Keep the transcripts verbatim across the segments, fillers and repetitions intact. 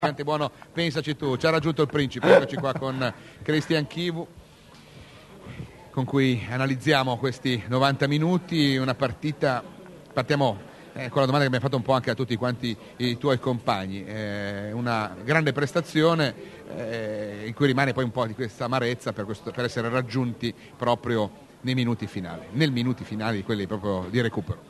Buono, pensaci tu, ci ha raggiunto il principe, eccoci qua con Cristian Chivu, con cui analizziamo questi novanta minuti, una partita, partiamo eh, con la domanda che abbiamo fatto un po' anche a tutti quanti i tuoi compagni, eh, una grande prestazione eh, in cui rimane poi un po' di questa amarezza per, questo, per essere raggiunti proprio nei minuti finali, nel minuti finali, quelli proprio di recupero.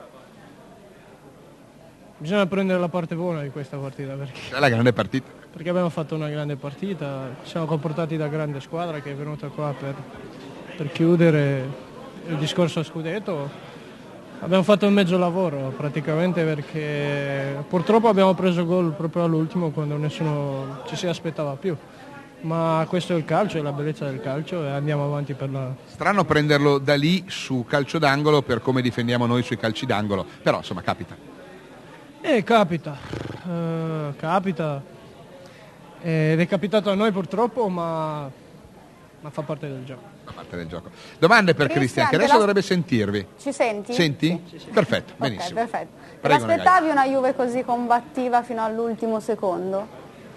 Bisogna prendere la parte buona di questa partita perché, è la grande partita. Perché abbiamo fatto una grande partita, ci siamo comportati da grande squadra che è venuta qua per, per chiudere il discorso a scudetto. Abbiamo fatto un mezzo lavoro praticamente perché purtroppo abbiamo preso gol proprio all'ultimo quando nessuno ci si aspettava più. Ma questo è il calcio, è la bellezza del calcio e andiamo avanti per la... Strano prenderlo da lì su calcio d'angolo per come difendiamo noi sui calci d'angolo, però insomma capita. Eh, capita, uh, capita, ed è capitato a noi purtroppo, ma, ma fa parte del gioco. Fa parte del gioco. Domande per Cristian, che adesso la... dovrebbe sentirvi. Ci senti? Senti? Sì, sì, sì. Perfetto, benissimo. Okay, perfetto. Te Prego, l'aspettavi una Juve così combattiva fino all'ultimo secondo?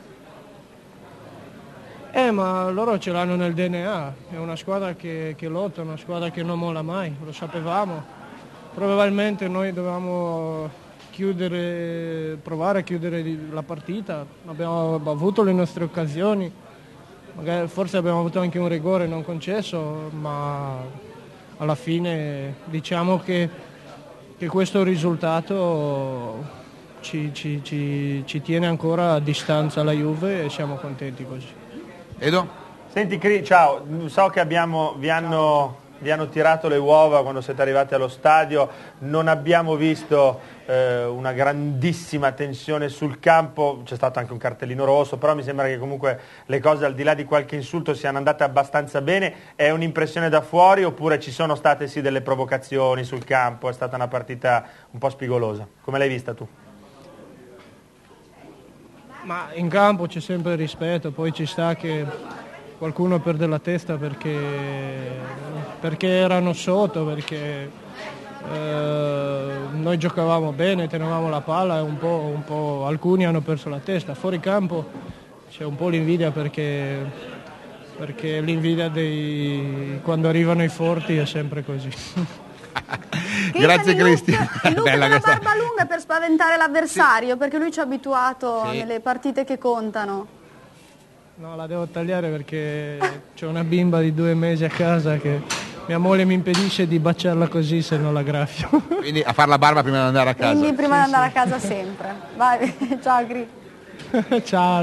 Eh, ma loro ce l'hanno nel D N A, è una squadra che, che lotta, una squadra che non molla mai, lo sapevamo. Probabilmente noi dovevamo... chiudere, provare a chiudere la partita, abbiamo avuto le nostre occasioni, magari forse abbiamo avuto anche un rigore non concesso, ma alla fine diciamo che, che questo risultato ci, ci, ci, ci tiene ancora a distanza la Juve e siamo contenti così. Edo? Senti Cri, ciao, so che abbiamo, vi hanno... vi hanno tirato le uova quando siete arrivati allo stadio, non abbiamo visto eh, una grandissima tensione sul campo, c'è stato anche un cartellino rosso, però mi sembra che comunque le cose al di là di qualche insulto siano andate abbastanza bene. È un'impressione da fuori oppure ci sono state sì delle provocazioni sul campo, è stata una partita un po' spigolosa? Come l'hai vista tu? Ma in campo c'è sempre rispetto, poi ci sta che qualcuno perde la testa perché, perché erano sotto, perché eh, noi giocavamo bene, tenevamo la palla e un po', un po' alcuni hanno perso la testa. Fuori campo c'è un po' l'invidia perché, perché l'invidia dei quando arrivano i forti è sempre così. Grazie Cristian. Il look della barba lunga per spaventare l'avversario, sì. Perché lui ci ha abituato sì. Nelle partite che contano. No, la devo tagliare perché c'è una bimba di due mesi a casa che mia moglie mi impedisce di baciarla così se non la graffio. Quindi a far la barba prima di andare a casa. Quindi prima sì, di andare sì. a casa sempre. Vai, ciao Cri. Ciao.